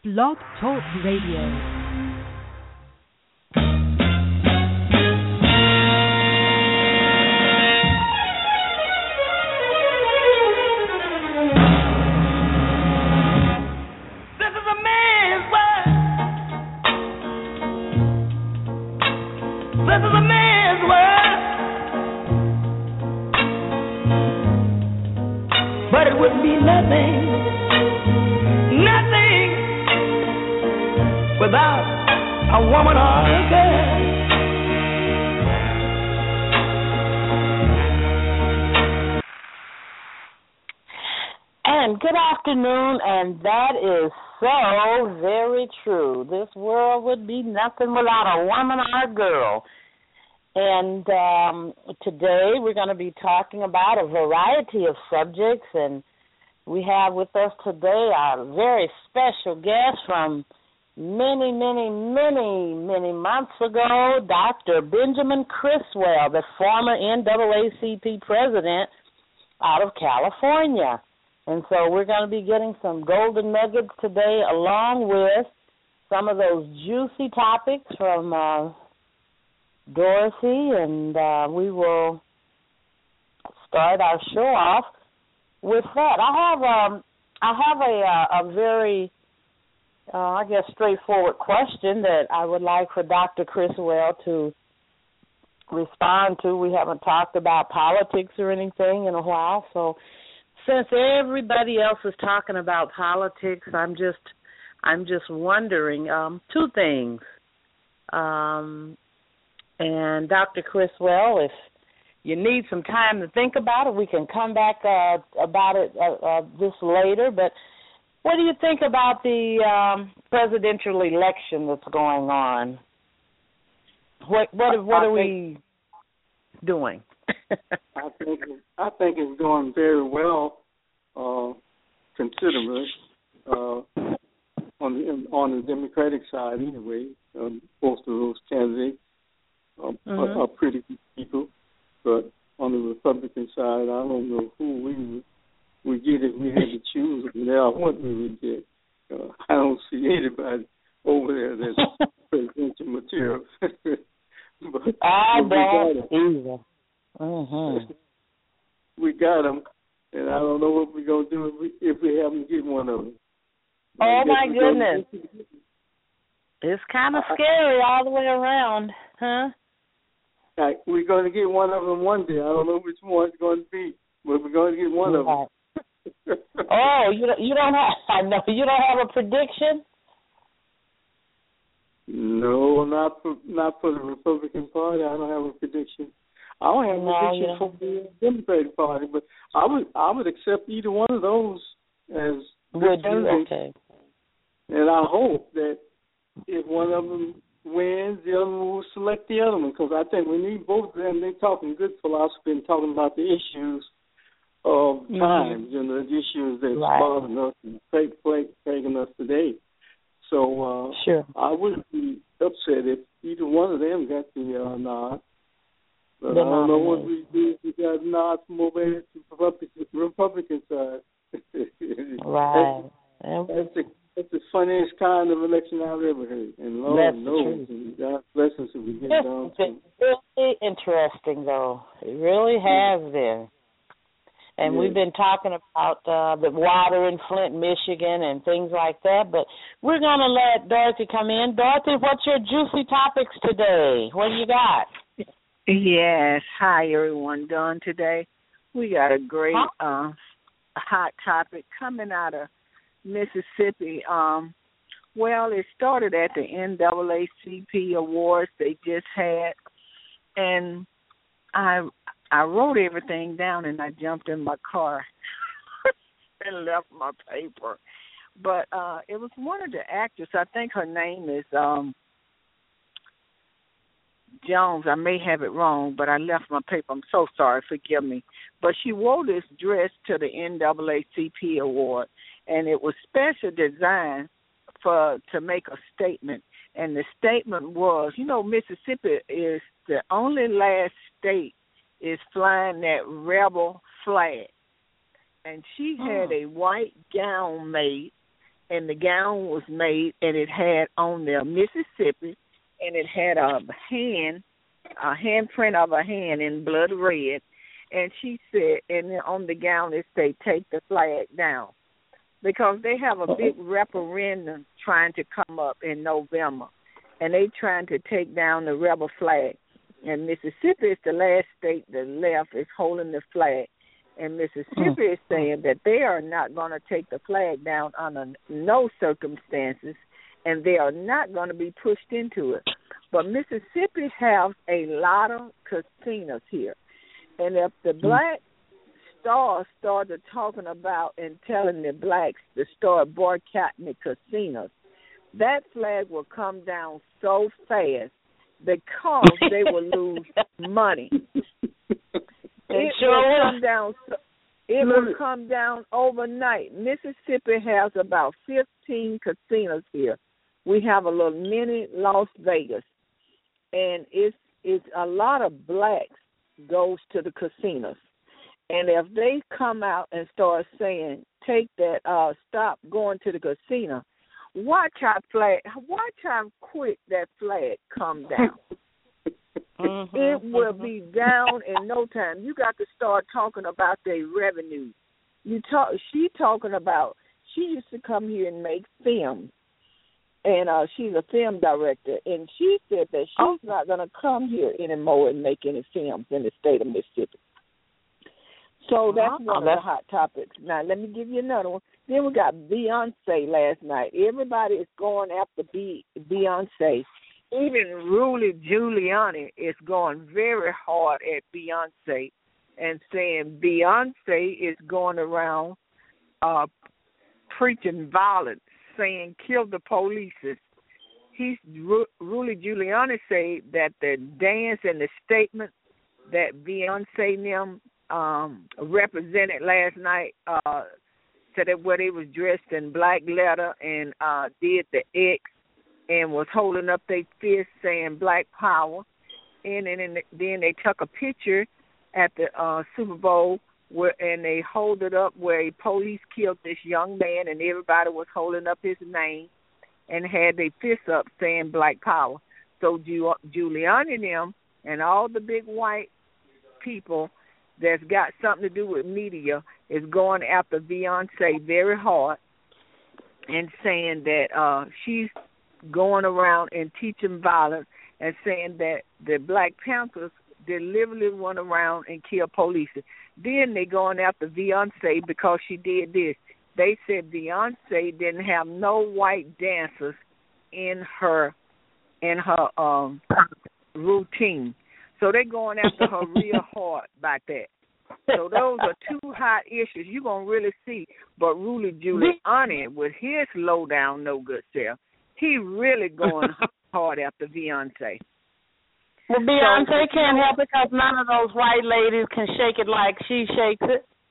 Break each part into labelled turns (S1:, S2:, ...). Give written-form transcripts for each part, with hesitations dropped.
S1: Blog Talk Radio.
S2: And that is so very true. This world would be nothing without a woman or a girl. And today we're going to be talking about a variety of subjects, and we have with us today a very special guest from many months ago, Dr. Benjamin Criswell, the former NAACP president out of California. And so we're going to be getting some golden nuggets today, along with some of those juicy topics from Dorothy, and we will start our show off with that. I have a very, I guess, straightforward question that I would like for Dr. Criswell to respond to. We haven't talked about politics or anything in a while, so since everybody else is talking about politics, I'm just wondering two things. And Dr. Criswell, if you need some time to think about it, we can come back about it this later. But what do you think about the presidential election that's going on? What are we doing?
S3: I think it's going very well, considerably on the Democratic side. Anyway, both of those candidates are pretty good people, but on the Republican side, I don't know who we would get if we had to choose. What we would get. I don't see anybody over there that's presidential material. but
S2: I don't either.
S3: We got them, and I don't know what we're going to do if we happen to get one of them.
S2: Oh, my goodness. It's kind of scary all the way around, huh?
S3: We're going to get one of them one day. I don't know which one it's going to be, but we're going to get one of them.
S2: Oh, you don't have, I know, you don't have a prediction?
S3: No, not for the Republican Party. I don't have a prediction. I don't have a prediction for the Democratic Party, but I would accept either one of those as candidates. Okay. And I hope that if one of them wins, the other one will select the other one, because I think we need both of them. They're talking good philosophy and talking about the issues of times, the issues that's bothering us and plaguing us today. So
S2: sure.
S3: I wouldn't be upset if either one of them got the nod. But I don't know what we do if we got nods from over here to the Republican side.
S2: Right.
S3: That's the funniest kind of election I've ever heard. And Lord knows, God's blessings if we get down to it.
S2: It's really interesting, though. It really has been. And we've been talking about the water in Flint, Michigan, and things like that. But we're going to let Dorothy come in. Dorothy, what's your juicy topics today? What do you got?
S4: Yes. Hi, everyone. Done today. We got a great hot topic coming out of Mississippi. Well, it started at the NAACP Awards they just had, and I wrote everything down, and I jumped in my car and left my paper. But it was one of the actors. I think her name is Jones. I may have it wrong, but I left my paper. I'm so sorry. Forgive me. But she wore this dress to the NAACP award, and it was special designed to make a statement. And the statement was, Mississippi is the only last state is flying that rebel flag. And she had a white gown made, and the gown was made, and it had on there Mississippi, and it had a handprint of a hand in blood red, and she said, and then on the gown it said, "Take the flag down," because they have a big referendum trying to come up in November, and they trying to take down the rebel flag. And Mississippi is the last state that left is holding the flag. And Mississippi is saying that they are not going to take the flag down under no circumstances, and they are not going to be pushed into it. But Mississippi has a lot of casinos here. And if the Black Stars started talking about and telling the blacks to start boycotting the casinos, that flag will come down so fast because they will lose money. It will come down overnight. Mississippi has about 15 casinos here. We have a little mini Las Vegas, and it's a lot of blacks goes to the casinos. And if they come out and start saying, take that, stop going to the casino, watch how quick that flag come down. It will be down in no time. You got to start talking about their revenue. She talking about, she used to come here and make films, and she's a film director, and she said that she's not going to come here anymore and make any films in the state of Mississippi. So that's one of the hot topics. Now, let me give you another one. Then we got Beyonce last night. Everybody is going after Beyonce. Even Rudy Giuliani is going very hard at Beyonce and saying Beyonce is going around preaching violence, saying kill the police. Rudy Giuliani said that the dance and the statement that Beyonce and them represented last night, said that where they was dressed in black leather and did the X and was holding up their fist saying Black Power. And then they took a picture at the Super Bowl and they hold it up where police killed this young man and everybody was holding up his name and had their fists up saying Black Power. So Giuliani and them and all the big white people that's got something to do with media is going after Beyonce very hard and saying that she's going around and teaching violence and saying that the Black Panthers deliberately went around and killed police. Then they going after Beyonce because she did this. They said Beyonce didn't have no white dancers in her routine. So they're going after her real hard about that. So those are two hot issues you're going to really see. But Rudy Giuliani, with his low-down, no-good self, he really going hard after Beyonce.
S2: Well, Beyonce can't help it because none of those white ladies can shake it like she shakes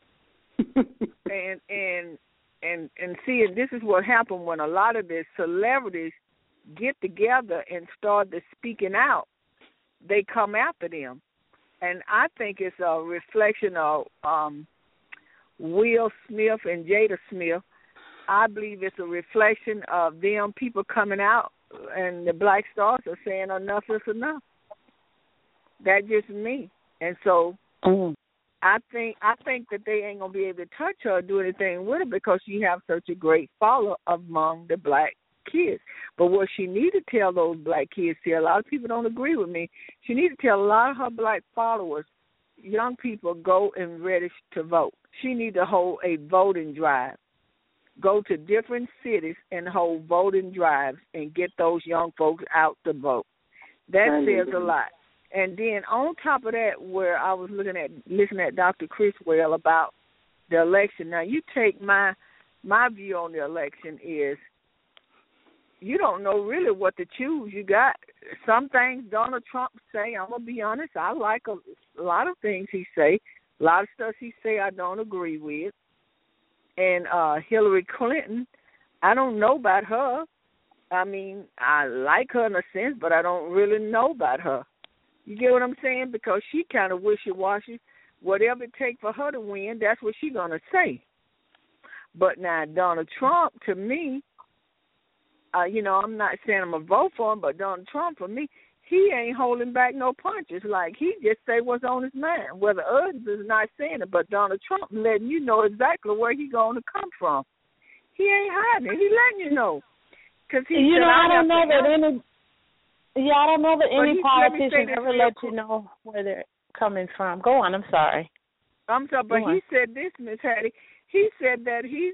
S2: it.
S4: and see, this is what happened when a lot of the celebrities get together and start to speaking out. They come after them. And I think it's a reflection of Will Smith and Jada Smith. I believe it's a reflection of them people coming out, and the Black Stars are saying enough is enough. That's just me. And so I think that they ain't gonna be able to touch her or do anything with her because she have such a great follower among the black kids. But what she need to tell those black kids here, a lot of people don't agree with me, she need to tell a lot of her black followers, young people, go and register to vote. She need to hold a voting drive. Go to different cities and hold voting drives and get those young folks out to vote. That says a lot. And then on top of that, where I was listening at Dr. Criswell about the election. Now, you take my view on the election is you don't know really what to choose. You got some things Donald Trump say. I'm going to be honest. I like a lot of things he say. A lot of stuff he say I don't agree with. And Hillary Clinton, I don't know about her. I mean, I like her in a sense, but I don't really know about her. You get what I'm saying? Because she kind of wishy-washy. Whatever it takes for her to win, that's what she's going to say. But now Donald Trump, to me, I'm not saying I'm going to vote for him, but Donald Trump, for me, he ain't holding back no punches. Like, he just say what's on his mind. Whether others is not saying it, but Donald Trump letting you know exactly where he going to come from. He ain't hiding it. He letting you know. Cause he said,
S2: I don't know that any politician ever let you know where they're coming from. Go on, I'm sorry.
S4: I'm sorry, but he said this, Miss Hattie. He said that he's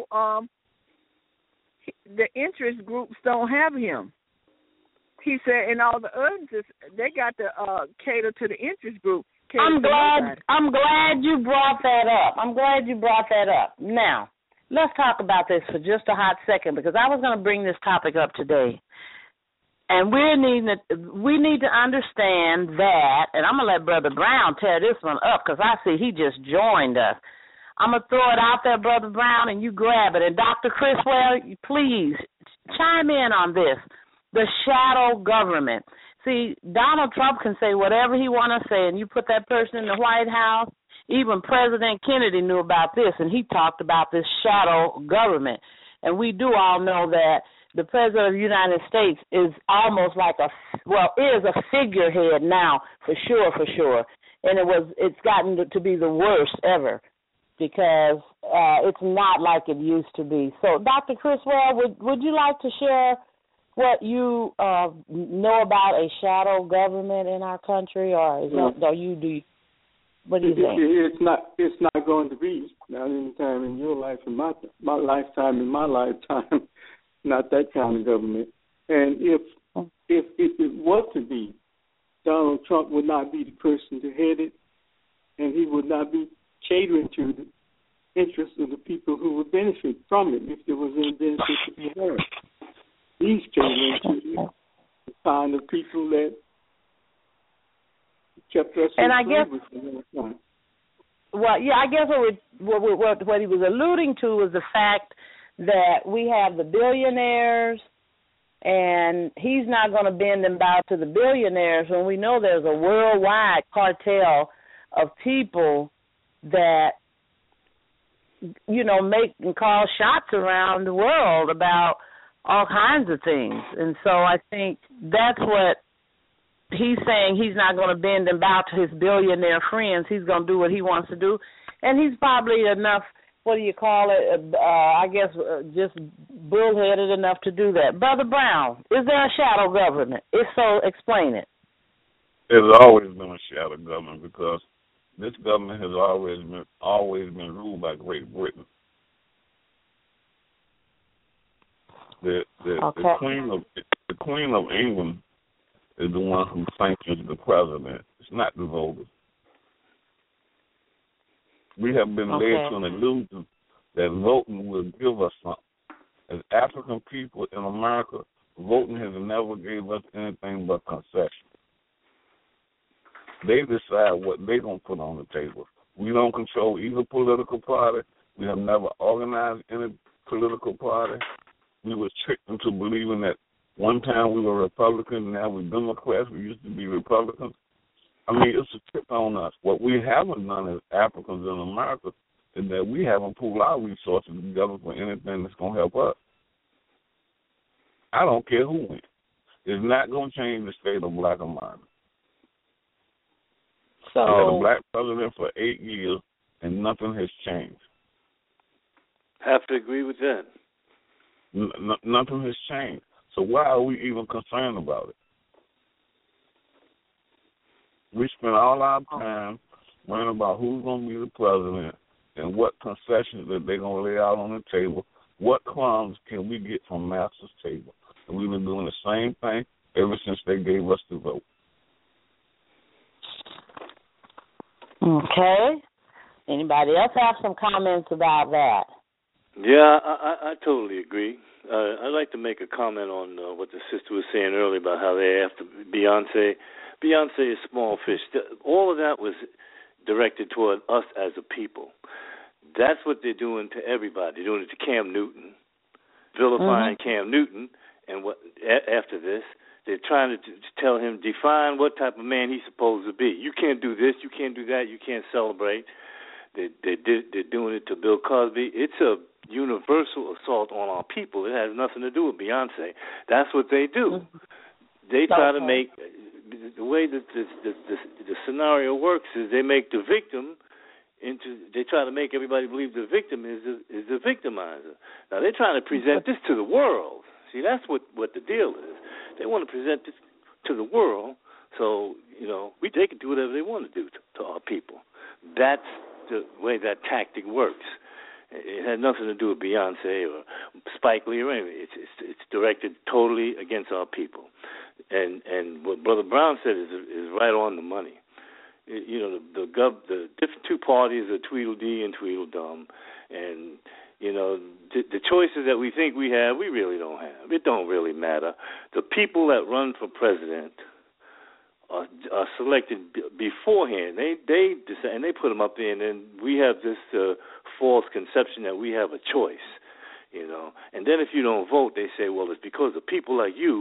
S4: the interest groups don't have him. He said, and all the others, they got to cater to the interest group.
S2: I'm glad you brought that up. Now, let's talk about this for just a hot second, because I was going to bring this topic up today. And we need to understand that, and I'm going to let Brother Brown tear this one up, because I see he just joined us. I'm going to throw it out there, Brother Brown, and you grab it. And Dr. Criswell, please chime in on this. The shadow government. See, Donald Trump can say whatever he want to say, and you put that person in the White House. Even President Kennedy knew about this, and he talked about this shadow government. And we do all know that the President of the United States is almost like is a figurehead now, for sure. And it's gotten to be the worst ever, because it's not like it used to be. So, Dr. Criswell, would you like to share what you know about a shadow government in our country, or what do you think?
S3: It's not going to be, not any time in your life, in my lifetime, not that kind of government. And if it was to be, Donald Trump would not be the person to head it, and he would not be catering to the interests of the people who would benefit from it if there was any benefit to be had. He's catering to the kind of people that kept us in slavery for a long time.
S2: Well, yeah, I guess what he was alluding to was the fact that we have the billionaires, and he's not going to bend and bow to the billionaires when we know there's a worldwide cartel of people that, make and call shots around the world about all kinds of things. And so I think that's what he's saying. He's not going to bend and bow to his billionaire friends. He's going to do what he wants to do. And he's probably enough, just bullheaded enough to do that. Brother Brown, is there a shadow government? If so, explain it.
S5: There's always been a shadow government, because this government has always been ruled by Great Britain. The Queen of England is the one who sanctions the president. It's not the voters. We have been led to an illusion that voting will give us something. As African people in America, voting has never gave us anything but concessions. They decide what they're going to put on the table. We don't control either political party. We have never organized any political party. We were tricked into believing that one time we were Republicans, now we're Democrats. We used to be Republicans. I mean, it's a trick on us. What we haven't done as Africans in America is that we haven't pooled our resources together for anything that's going to help us. I don't care who wins. It's not going to change the state of Black America.
S2: So,
S5: we had a black president for 8 years, and nothing has changed.
S6: Have to agree with that.
S5: Nothing has changed. So why are we even concerned about it? We spend all our time worrying about who's going to be the president and what concessions that they're going to lay out on the table. What crumbs can we get from Master's table? And we've been doing the same thing ever since they gave us the vote.
S2: Okay. Anybody else have some comments about that?
S6: Yeah, I totally agree. I'd like to make a comment on what the sister was saying earlier about how they have to Beyonce is small fish. All of that was directed toward us as a people. That's what they're doing to everybody. They're doing it to Cam Newton, vilifying Cam Newton, and after this, they're trying to tell him, define what type of man he's supposed to be. You can't do this, you can't do that, you can't celebrate. They're doing it to Bill Cosby. It's a universal assault on our people. It has nothing to do with Beyonce. That's what they do. They try to make the way that the scenario works is they make the victim they try to make everybody believe the victim is the victimizer. Now they're trying to present this to the world. See, that's what the deal is. They want to present this to the world, so they can do whatever they want to do to our people. That's the way that tactic works. It had nothing to do with Beyonce or Spike Lee or anything. It's directed totally against our people. And what Brother Brown said is right on the money. The different two parties are Tweedledee and Tweedledum, and the choices that we think we have, we really don't have. It don't really matter. The people that run for president are selected beforehand. They decide, and they put them up there, and then we have this false conception that we have a choice. And then if you don't vote, they say, well, it's because of people like you.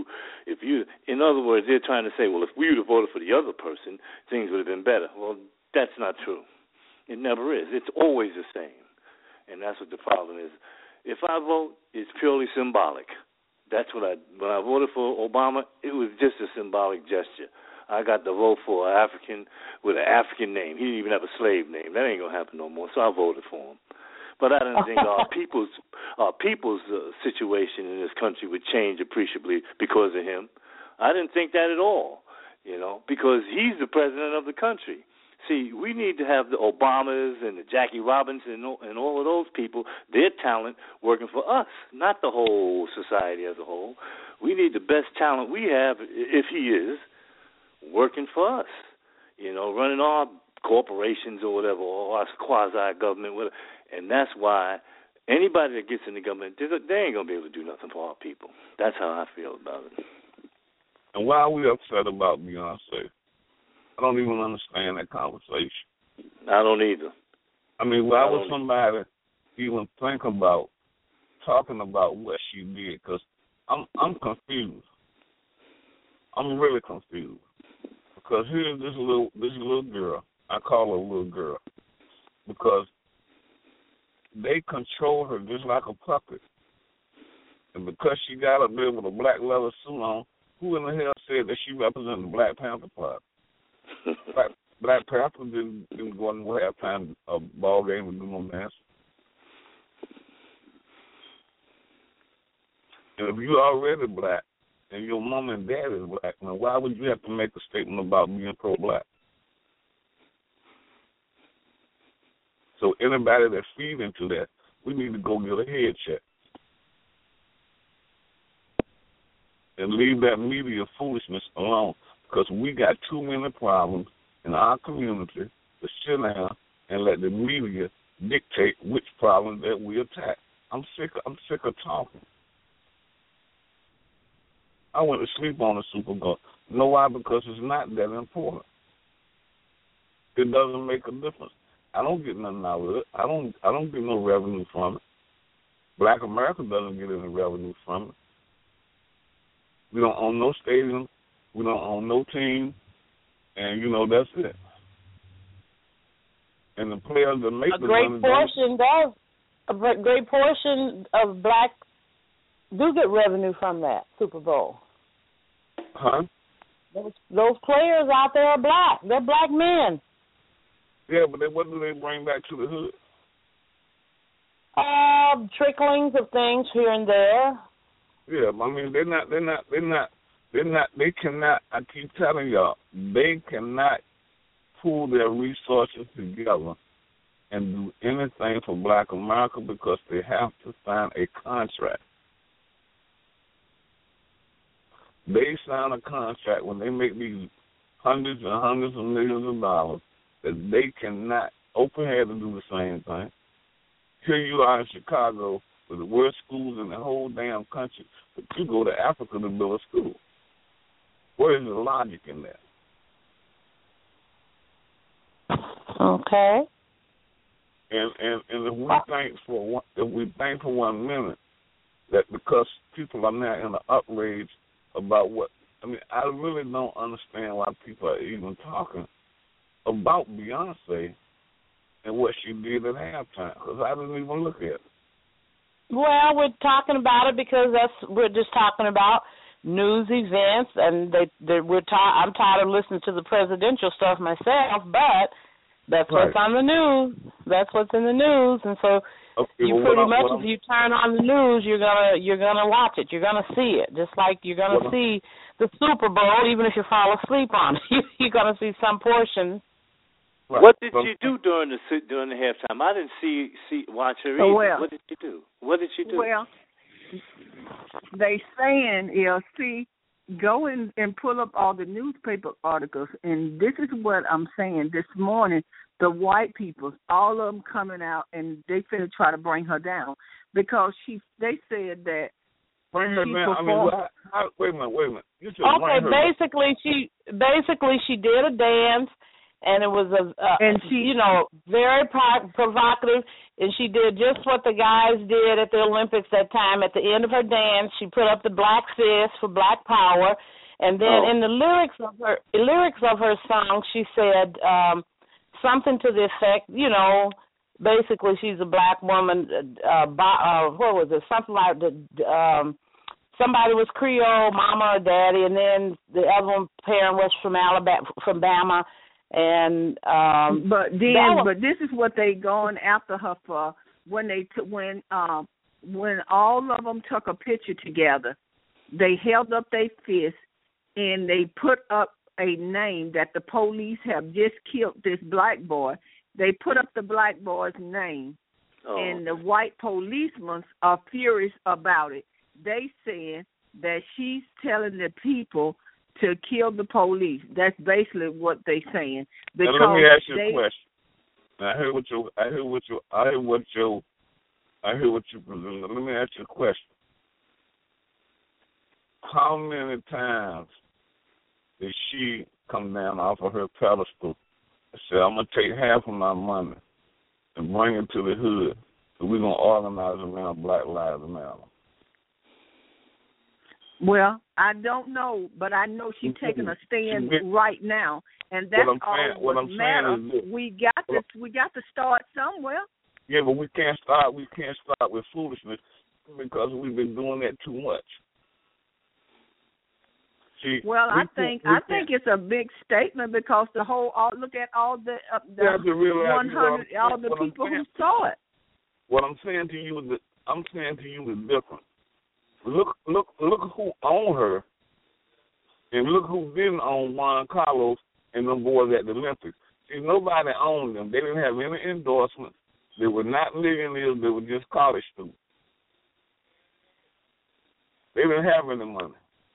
S6: In other words, they're trying to say, well, if we would have voted for the other person, things would have been better. Well, that's not true. It never is. It's always the same. And that's what the problem is. If I vote, it's purely symbolic. That's when I voted for Obama, it was just a symbolic gesture. I got to vote for an African with an African name. He didn't even have a slave name. That ain't going to happen no more, so I voted for him. But I didn't think our people's situation in this country would change appreciably because of him. I didn't think that at all, because he's the president of the country. See, we need to have the Obamas and the Jackie Robinson and all of those people, their talent working for us, not the whole society as a whole. We need the best talent we have, if he is, working for us, running our corporations or whatever, or our quasi-government, whatever. And that's why anybody that gets in the government, they ain't going to be able to do nothing for our people. That's how I feel about it.
S5: And why are we upset about Beyonce? I don't even understand that conversation.
S6: I don't either.
S5: I mean, why would somebody even think about talking about what she did? Because I'm confused. I'm really confused. Because here's this little girl. I call her a little girl because they control her just like a puppet. And because she got up there with a black leather suit on, who in the hell said that she represented the Black Panther Party? Black Panther didn't go and have time a ball game and do no dance. And if you're already black and your mom and dad is black, now why would you have to make a statement about being pro-black? So anybody that feeds into that, we need to go get a head check. And leave that media foolishness alone, because we got too many problems in our community to sit down and let the media dictate which problem that we attack. I'm sick of talking. I went to sleep on the Super Bowl. You know why? Because it's not that important. It doesn't make a difference. I don't get nothing out of it. I don't get no revenue from it. Black America doesn't get any revenue from it. We don't own no stadium. We don't own no team. And, that's it. And the players that make the money...
S2: A great portion of black do get revenue from that Super Bowl.
S5: Huh?
S2: Those players out there are black. They're black men.
S5: Yeah, but what do they bring back to the hood?
S2: Tricklings of things here and there.
S5: Yeah, I mean they cannot, I keep telling y'all, they cannot pool their resources together and do anything for Black America because they have to sign a contract. They sign a contract when they make these hundreds and hundreds of millions of dollars that they cannot open-head to do the same thing. Here you are in Chicago with the worst schools in the whole damn country, but you go to Africa to build a school. Where is the logic in that?
S2: Okay.
S5: And if we think for 1 minute that because people are now in an outrage about I really don't understand why people are even talking about Beyonce and what she did at halftime, because I didn't even look at it.
S2: Well, we're talking about it because we're just talking about news events, and I'm tired of listening to the presidential stuff myself, but that's
S5: right.
S2: What's on the news. That's what's in the news, and so if you turn on the news, you're gonna watch it. You're gonna see it, just like you're gonna see the Super Bowl, even if you fall asleep on it. You're gonna see some portion.
S6: Right. What did you do during the halftime? I didn't watch her either.
S4: Well,
S6: what did you do?
S4: Well, they saying, go in and pull up all the newspaper articles, and this is what I'm saying. This morning, the white people, all of them coming out, and they finna try to bring her down because they said that when she performed.
S5: Wait a minute.
S2: Basically she did a dance. And it was very provocative, and she did just what the guys did at the Olympics that time. At the end of her dance, she put up the black fist for Black Power, and then in the lyrics of her song, she said something to the effect, basically she's a black woman. What was it? Something like somebody was Creole, mama or daddy, and then the other parent was from Bama. And
S4: but this is what they going after her for when all of them took a picture together. They held up their fists and they put up a name that the police have just killed this black boy. They put up the black boy's name, and the white policemen are furious about it. They saying that she's telling the people to kill the police. That's basically what they're saying.
S5: Now, let me ask you a question. I hear what you. Let me ask you a question. How many times did she come down off of her pedestal and say, "I'm gonna take half of my money and bring it to the hood, so we're gonna organize around Black Lives Matter"?
S4: Well, I don't know, but I know she's taking a stand right now, and that's what matters. We got to start somewhere.
S5: Yeah, but we can't start with foolishness because we've been doing that too much. See,
S4: I think it's a big statement because look at all the 100 all the people who saw it.
S5: What I'm saying to you is different. Look who owned her, and look who didn't own Juan Carlos and them boys at the Olympics. See, nobody owned them. They didn't have any endorsements. They were not millionaires. They were just college students. They didn't have any money.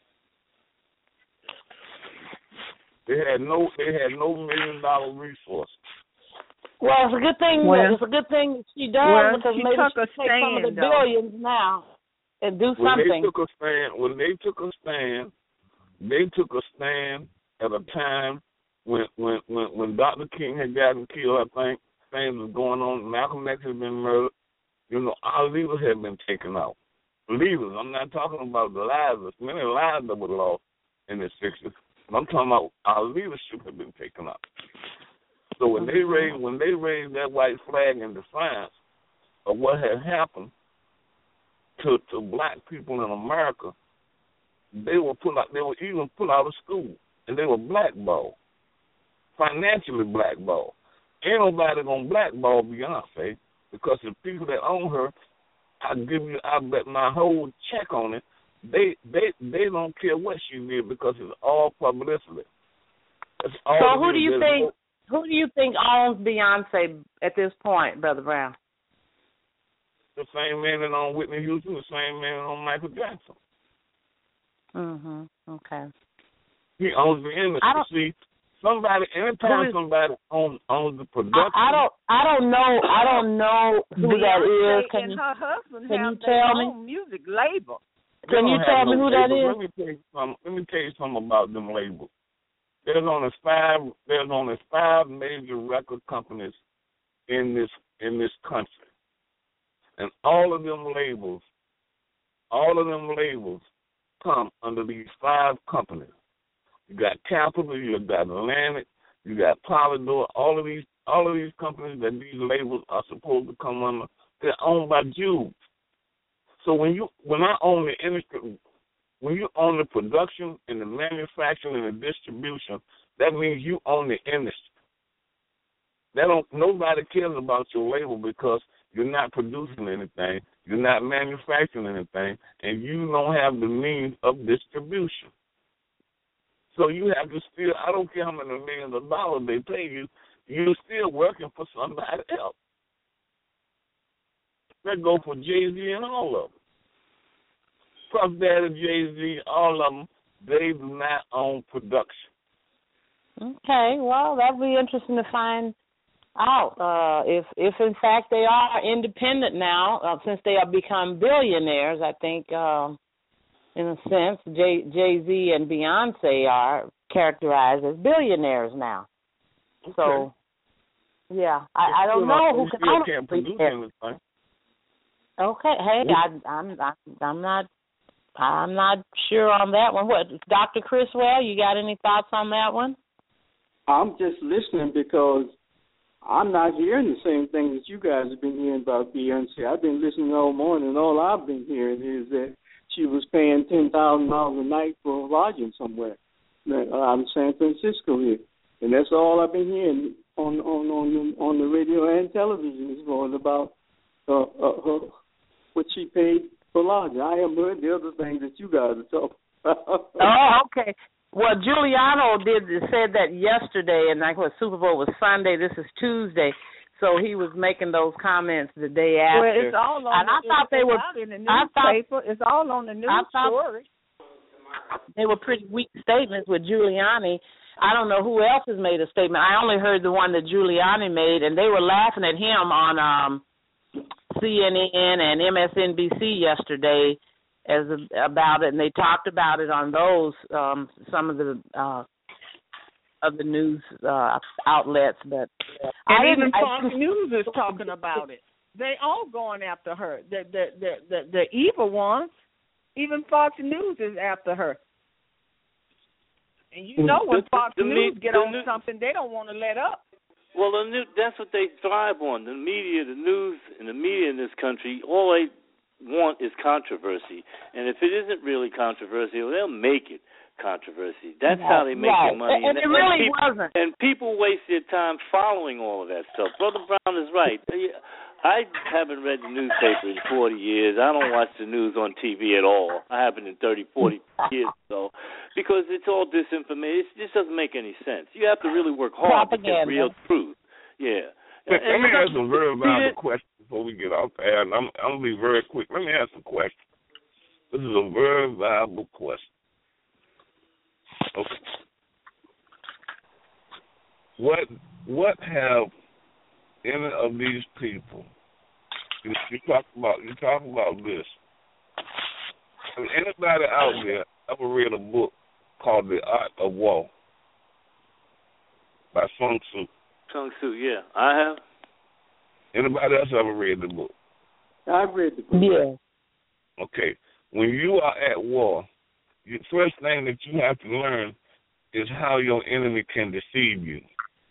S5: They had no $1 million resources.
S2: Well, it's a good thing. She does because maybe she can take some of the billions now. And do something.
S5: When they took a stand at a time when Dr. King had gotten killed. I think things was going on. Malcolm X had been murdered. Our leaders had been taken out. Leaders. I'm not talking about the lives. Many lives that were lost in the 60s. I'm talking about our leadership had been taken out. So when they raised that white flag in defiance of what had happened to black people in America, they were even put out of school, and they were blackballed, financially blackballed. Ain't nobody gonna blackball Beyonce because the people that own her, I bet my whole check on it. They don't care what she did because it's all publicity.
S2: So who do you think owns Beyonce at this point, Brother Brown?
S5: The same man that owned Whitney Houston, the same man that owned Michael Jackson.
S2: Okay.
S5: He owns the industry. See, anytime somebody owns the production.
S2: I don't know who that is.
S4: Can you tell me? Music label.
S2: Can you tell me who that is?
S5: Let me tell you something about them labels. There's only five major record companies in this country. And all of them labels come under these five companies. You got Capitol, you got Atlantic, you got Polydor, all of these companies that these labels are supposed to come under, they're owned by Jews. So when I own the industry, when you own the production and the manufacturing and the distribution, that means you own the industry. Nobody cares about your label because you're not producing anything, you're not manufacturing anything, and you don't have the means of distribution. So you have to still, I don't care how many millions of dollars they pay you, you're still working for somebody else. That go for Jay-Z and all of them. Puff Daddy, Jay-Z, all of them, they do not own production.
S2: Okay, well, that'll be interesting to find out if in fact they are independent now, since they have become billionaires. I think, in a sense, Jay-Z and Beyonce are characterized as billionaires now.
S5: Okay.
S2: So, yeah, I don't know who
S5: can't produce anything.
S2: Okay, hey, I'm not sure on that one. What, Dr. Criswell, you got any thoughts on that one?
S3: I'm just listening because I'm not hearing the same thing that you guys have been hearing about Beyonce. I've been listening all morning, and all I've been hearing is that she was paying $10,000 a night for a lodging somewhere out in San Francisco here, and that's all I've been hearing on the radio and television is going about what she paid for lodging. I haven't heard the other things that you guys are talking about.
S2: Oh, okay. Well, Giuliano said that yesterday, and like what Super Bowl was Sunday, this is Tuesday, so he was making those comments the day after.
S4: Well, it's all on in the newspaper. It's all on the news story.
S2: They were pretty weak statements with Giuliani. I don't know who else has made a statement. I only heard the one that Giuliani made, and they were laughing at him on CNN and MSNBC yesterday about it, and they talked about it on those some of the news outlets. But
S4: even Fox News is talking about it. They all going after her. The evil ones. Even Fox News is after her. And you know when Fox News get on something, they don't want to let up.
S6: Well, that's what they thrive on. The media, the news, and the media in this country, all they want is controversy. And if it isn't really controversial, they'll make it controversy. That's how they make their money.
S2: And it really wasn't.
S6: And people waste their time following all of that stuff. Brother Brown is right. I haven't read the newspaper in 40 years. I don't watch the news on TV at all. I haven't in 30, 40 years or so, because it's all disinformation. It just doesn't make any sense. You have to really work hard to get real truth. Yeah.
S5: Let me ask some very valuable questions before we get off the air. I'm going to be very quick. Let me ask a question. This is a very valuable question. Okay. What have any of these people, you talk about this, has anybody out there ever read a book called The Art of War by Sun Tzu?
S6: Sun Tzu, yeah, I have.
S5: Anybody else ever read the book?
S3: I've read the book.
S2: Yeah.
S5: Okay. When you are at war, the first thing that you have to learn is how your enemy can deceive you.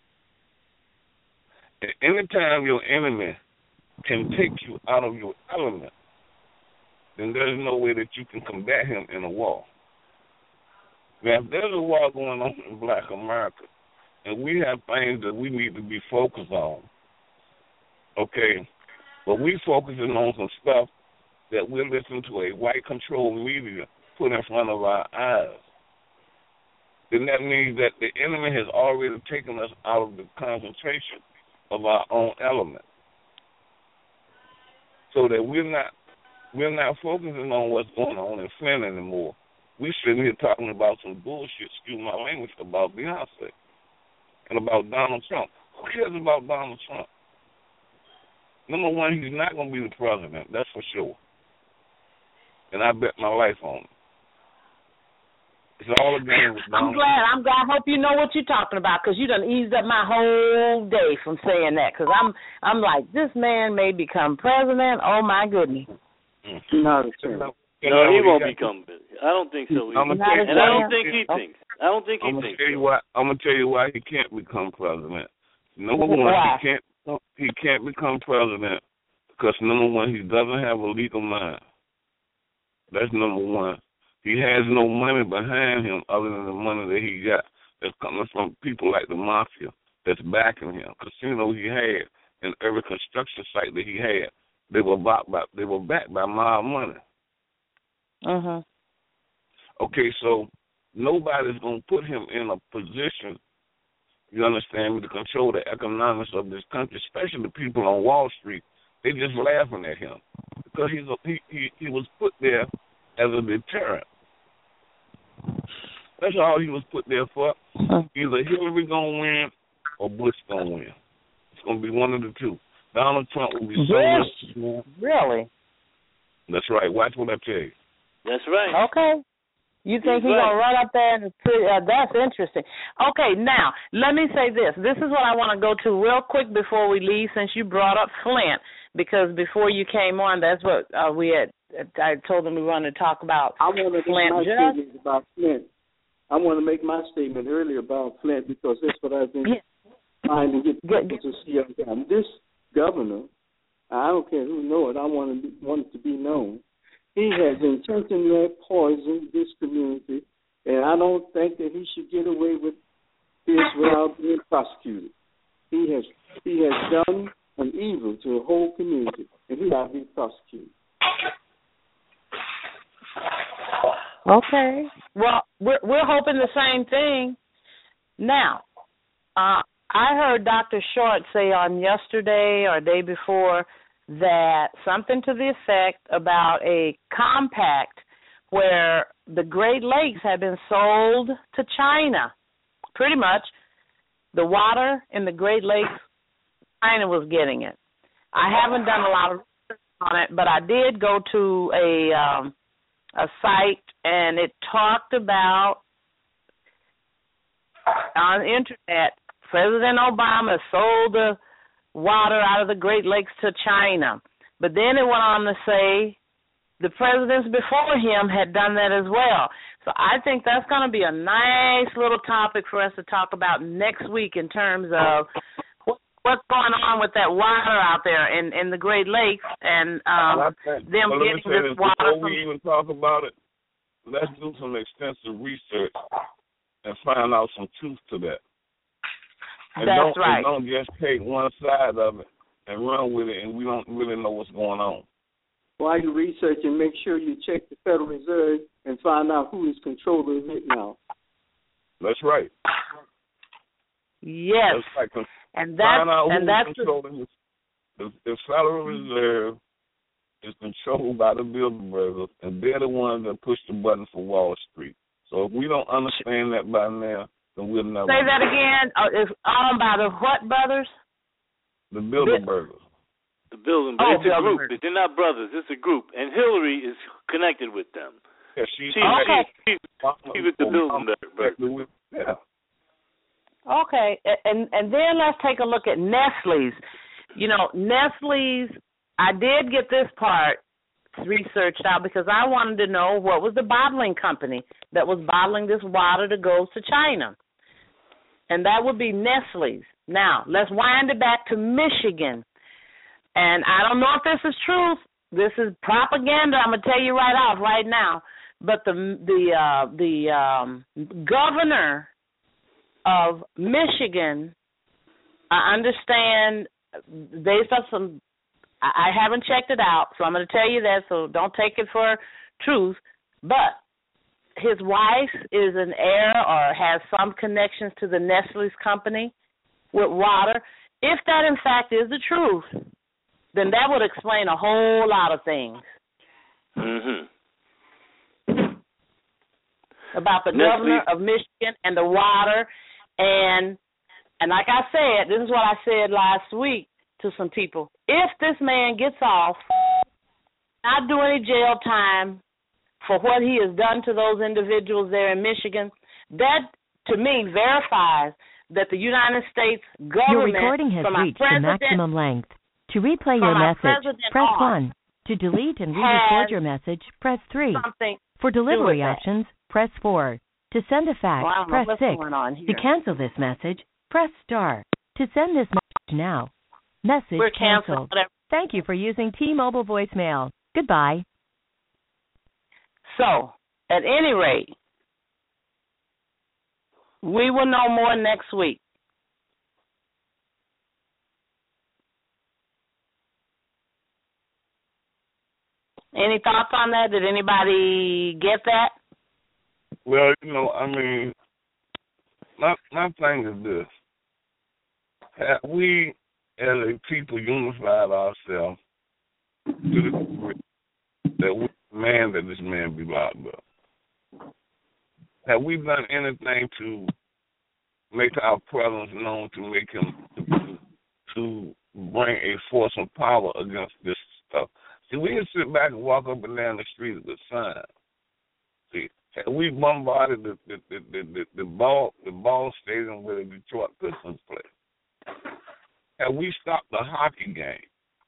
S5: And anytime your enemy can take you out of your element, then there's no way that you can combat him in a war. Now, if there's a war going on in Black America, and we have things that we need to be focused on, okay, but we focusing on some stuff that we're listening to a white-controlled media put in front of our eyes, then that means that the enemy has already taken us out of the concentration of our own element, so that we're not focusing on what's going on in Flint anymore. We're sitting here talking about some bullshit, excuse my language, about Beyonce and about Donald Trump. Who cares about Donald Trump? Number one, he's not going to be the president, that's for sure. And I bet my life on it. It's all a game with Donald Trump.
S2: I'm glad. I hope you know what you're talking about, because you done eased up my whole day from saying that. Because I'm like, this man may become president. Oh my goodness.
S3: No,
S6: he won't become. I don't think so. I don't think he thinks. I'm
S5: gonna tell you why he can't become president. Number one, he can't become president because number one, he doesn't have a legal mind. That's number one. He has no money behind him other than the money that he got that's coming from people like the mafia that's backing him. Casino he had and every construction site that he had, they were backed by mob money. Okay, so nobody's gonna put him in a position, you understand me, to control the economics of this country, especially the people on Wall Street. They just laughing at him because he was put there as a deterrent. That's all he was put there for. Either Hillary gonna win or Bush gonna win. It's gonna be one of the two. Donald Trump will be so
S2: Really?
S5: That's right. Watch what I tell you.
S6: That's right.
S2: Okay. You think he's going to run up there and that's interesting. Okay, now, let me say this. This is what I want to go to real quick before we leave, since you brought up Flint, because before you came on, that's what I told them we wanted to talk about.
S3: I want to make my statement about Flint. I want to make my statement earlier about Flint because that's what I've been trying to get people to see. This governor, I don't care who knows it, I want it to be known. He has intentionally poisoned this community, and I don't think that he should get away with this without being prosecuted. He has done an evil to the whole community, and he ought to be prosecuted.
S2: Okay. Well, we're hoping the same thing. Now, I heard Dr. Short say on yesterday or day before that something to the effect about a compact where the Great Lakes had been sold to China. Pretty much, the water in the Great Lakes, China was getting it. I haven't done a lot of research on it, but I did go to a site, and it talked about on the internet, President Obama sold the water out of the Great Lakes to China. But then it went on to say the presidents before him had done that as well. So I think that's going to be a nice little topic for us to talk about next week in terms of what's going on with that water out there in the Great Lakes and them getting this water.
S5: Before we even talk about it, let's do some extensive research and find out some truth to that. And
S2: that's right.
S5: Don't just take one side of it and run with it, and we don't really know what's going on.
S3: While you research and make sure you check the Federal Reserve and find out who is controlling it now.
S5: That's right.
S2: Yes.
S5: That's right.
S2: And that's
S5: controlling the Federal Reserve is controlled by the Bilderbergers, and they're the ones that push the button for Wall Street. So if we don't understand that by now, then we'll never.
S2: Say that again. It's owned by the what brothers?
S5: The Bilderbergers.
S6: The Bilderbergers. It's a group. They're not brothers. It's a group, and Hillary is connected with them.
S5: Yeah, she's
S6: with the Bilderbergers.
S5: Yeah.
S2: Okay, and then let's take a look at Nestle's. You know, Nestle's, I did get this part researched out because I wanted to know what was the bottling company that was bottling this water that goes to China. And that would be Nestle's. Now, let's wind it back to Michigan. And I don't know if this is truth. This is propaganda. I'm going to tell you right off right now. But the governor of Michigan, I understand, based on some, I haven't checked it out, so I'm going to tell you that, so don't take it for truth. But his wife is an heir or has some connections to the Nestle's company with water. If that, in fact, is the truth, then that would explain a whole lot of things.
S6: Mm-hmm.
S2: About the governor of Michigan and the water. And like I said, this is what I said last week to some people. If this man gets off, not do any jail time for what he has done to those individuals there in Michigan, that, to me, verifies that the United States government...
S1: Your recording has reached the maximum length. To replay your message, press 1. To delete and re-record your message, press 3. For delivery options, press 4. To send a fax, press 6. To cancel this message, press star. To send this message now. Message canceled. Thank you for using T-Mobile voicemail. Goodbye.
S2: So, at any rate, we will know more next week. Any thoughts on that? Did anybody get that?
S5: Well, I mean, my thing is this. Have we, as a people, unified ourselves to the degree that we demand that this man be locked up? Have we done anything to make our presence known, to make him, to bring a force of power against this stuff? See, we can sit back and walk up and down the street with a sign. See, have we bombarded the ball stadium where the Detroit Pistons play? Have we stopped the hockey game?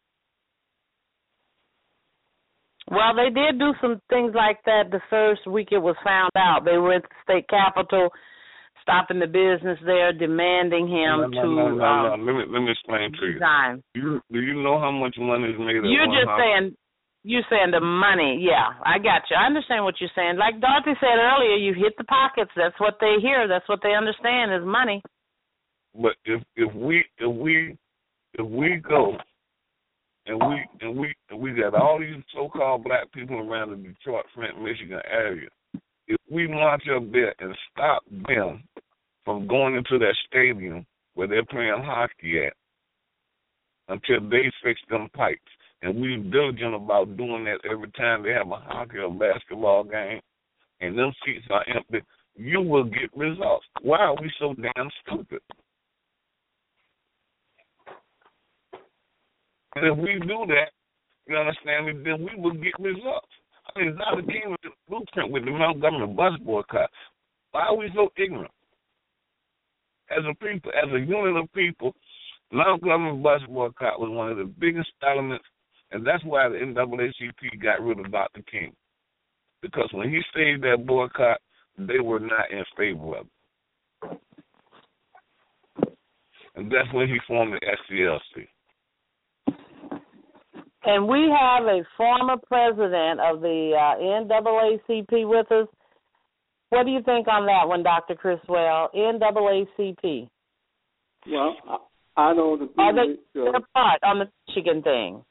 S2: Well, they did do some things like that the first week it was found out. They were at the state capitol, stopping the business there, demanding him to.
S5: No. Let me explain to you.
S2: Resign.
S5: Do you know how much money is made?
S2: You're saying the money. Yeah, I got you. I understand what you're saying. Like Dorothy said earlier, you hit the pockets. That's what they hear. That's what they understand is money.
S5: But if we go and we got all these so-called black people around the Detroit, Flint, Michigan area, if we march up there and stop them from going into that stadium where they're playing hockey at until they fix them pipes, and we're diligent about doing that every time they have a hockey or basketball game, and them seats are empty, you will get results. Why are we so damn stupid? And if we do that, you understand me, then we will get results. I mean, Dr. King with the blueprint with the Montgomery bus boycott. Why are we so ignorant? As a people, as a unit of people, Montgomery bus boycott was one of the biggest elements, and that's why the NAACP got rid of Dr. King. Because when he staged that boycott, they were not in favor of it. And that's when he formed the SCLC.
S2: And we have a former president of the NAACP with us. What do you think on that one, Dr. Criswell? NAACP.
S3: Well, I don't agree with
S2: their part on the Michigan thing.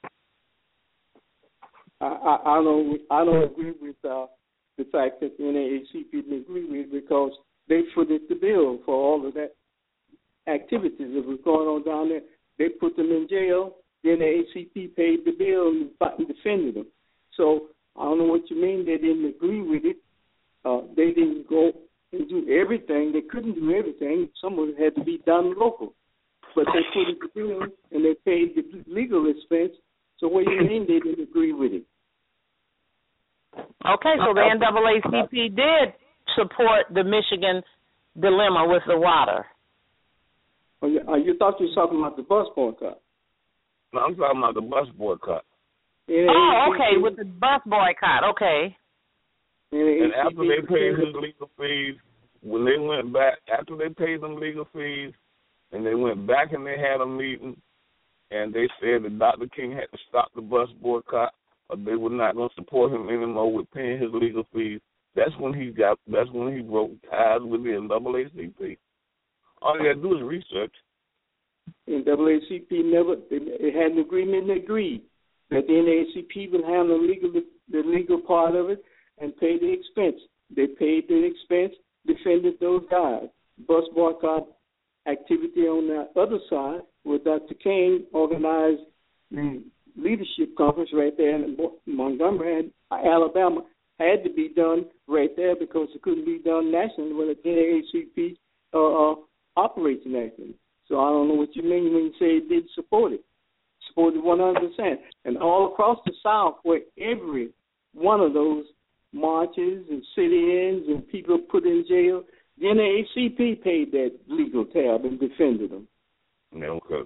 S3: I don't agree with the fact that the NAACP didn't agree with it because they footed the bill for all of that activities that was going on down there. They put them in jail. Then the ACP paid the bill and defended them. So I don't know what you mean. They didn't agree with it. They didn't go and do everything. They couldn't do everything. Some of it had to be done local. But they put it in the bill and they paid the legal expense. So what do you mean they didn't agree with it?
S2: Okay, so the NAACP did support the Michigan dilemma with the water.
S3: You thought you were talking about the bus boycott.
S5: No, I'm talking about the bus boycott.
S2: Oh, okay, with the bus boycott, okay.
S5: And after they paid his legal fees, when they went back, after they paid them legal fees, and they went back and they had a meeting, and they said that Dr. King had to stop the bus boycott, or they were not going to support him anymore with paying his legal fees. That's when he broke ties with the NAACP. All you got to do is research.
S3: NAACP it had an agreement and agreed that the NAACP would handle the legal part of it and pay the expense. They paid the expense, defended those guys. Bus boycott activity on the other side, where Dr. King organized the leadership conference right there in Montgomery and Alabama, had to be done right there because it couldn't be done nationally when the NAACP operates nationally. So I don't know what you mean when you say it did support it. Supported 100%. And all across the South, where every one of those marches and sit-ins and people put in jail, the NAACP paid that legal tab and defended them.
S5: Okay.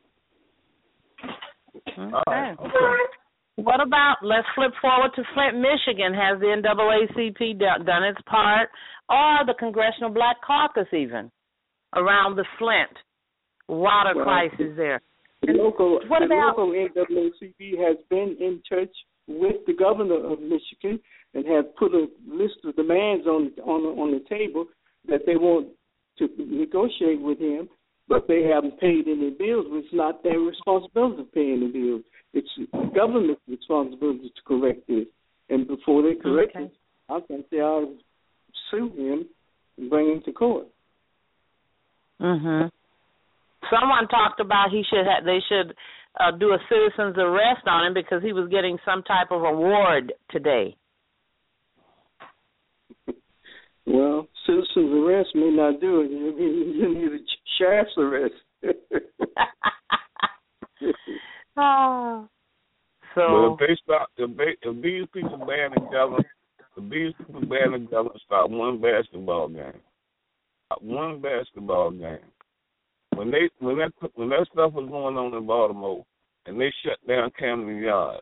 S2: Okay. What about, let's flip forward to Flint, Michigan. Has the NAACP done its part, or the Congressional Black Caucus even, around the Flint water crisis there?
S3: The local NAACP has been in touch with the governor of Michigan and have put a list of demands on the table that they want to negotiate with him, but they haven't paid any bills. It's not their responsibility to pay any bills. It's the government's responsibility to correct this. And before they correct it, I think they ought to sue him and bring him to court.
S2: Mhm. Someone talked about they should do a citizen's arrest on him because he was getting some type of award today.
S3: Well, citizen's arrest may not do it. You need a sheriff's arrest.
S2: So
S5: if they stop, if these people band together, stop one basketball game. When that stuff was going on in Baltimore, and they shut down Camden Yard.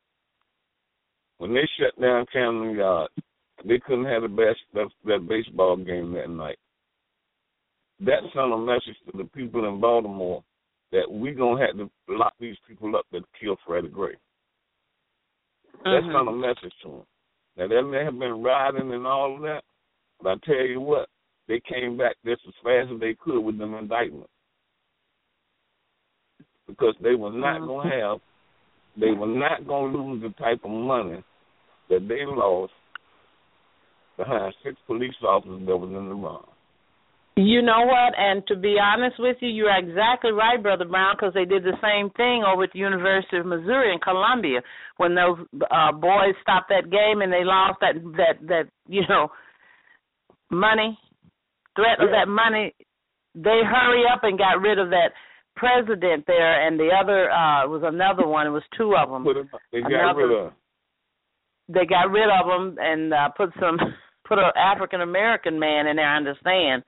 S5: They couldn't have that baseball game that night. That sent a message to the people in Baltimore that we're going to have to lock these people up that killed Freddie Gray. That sent a message to them. Now, there may have been rioting and all of that, but I tell you what, they came back just as fast as they could with them indictments. Because they were not going to lose the type of money that they lost behind 6 police officers that was in the wrong.
S2: You know what? And to be honest with you, you're exactly right, Brother Brown, because they did the same thing over at the University of Missouri in Columbia when those boys stopped that game and they lost that money, threat of that money. They hurry up and got rid of that president there, and the other was another one. It was 2 of them.
S5: They got
S2: rid of them and put an African American man in there. I understand.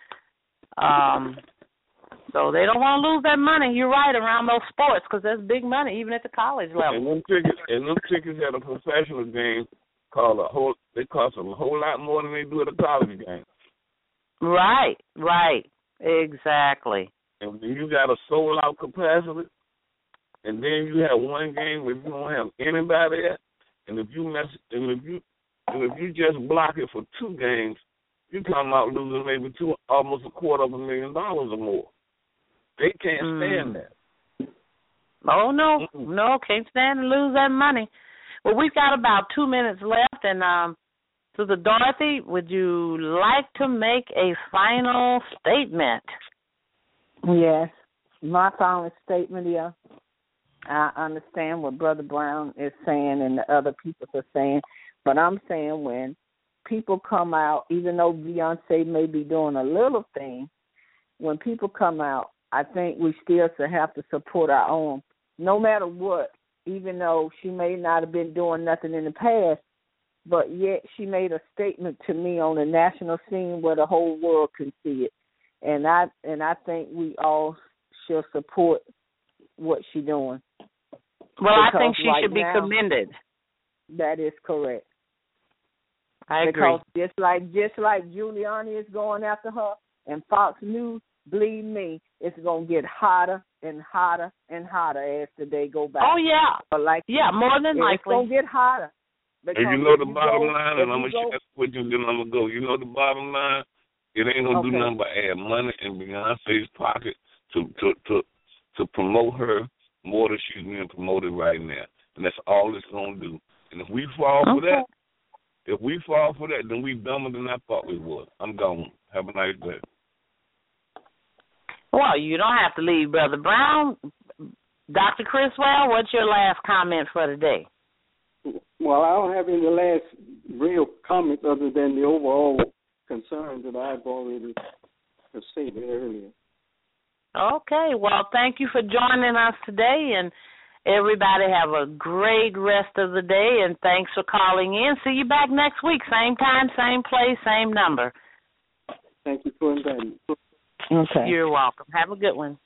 S2: So they don't want to lose that money. You're right, around those sports, because there's big money even at the college level.
S5: And them tickets at a professional game they cost them a whole lot more than they do at a college game.
S2: Right, exactly.
S5: And when you got a sold out capacity, and then you have one game where you don't have anybody at, and if you just block it for 2 games, you come out losing maybe almost $250,000 or more. They can't stand that.
S2: Oh no, can't stand to lose that money. Well, we've got about 2 minutes left, and Sister Dorothy, would you like to make a final statement?
S4: Yes, my final statement here. I understand what Brother Brown is saying and the other people are saying, but I'm saying when people come out, even though Beyonce may be doing a little thing, when people come out, I think we still have to support our own, no matter what, even though she may not have been doing nothing in the past, but yet she made a statement to me on the national scene where the whole world can see it. And I think we all should support what she's doing.
S2: Well, I think she should be commended.
S4: That is correct.
S2: I agree.
S4: Because just like Giuliani is going after her and Fox News, believe me, it's going to get hotter and hotter and hotter as the day go by.
S2: Oh, yeah.
S4: But
S2: more than likely.
S4: It's going to get hotter.
S5: And you know the bottom line, and I'm going to share with you, then I'm going to go. You know the bottom line? It ain't going to do nothing but add money in Beyonce's pocket to promote her more than she's being promoted right now. And that's all it's going to do. And if we fall for that, then we dumber than I thought we would. I'm gone. Have a nice day.
S2: Well, you don't have to leave, Brother Brown. Dr. Criswell, what's your last comment for today?
S3: Well, I don't have any last real comments other than the overall concerns that I've already stated earlier.
S2: Okay. Well, thank you for joining us today, and everybody have a great rest of the day, and thanks for calling in. See you back next week, same time, same place, same number.
S3: Thank you for inviting me.
S4: Okay.
S2: You're welcome. Have a good one.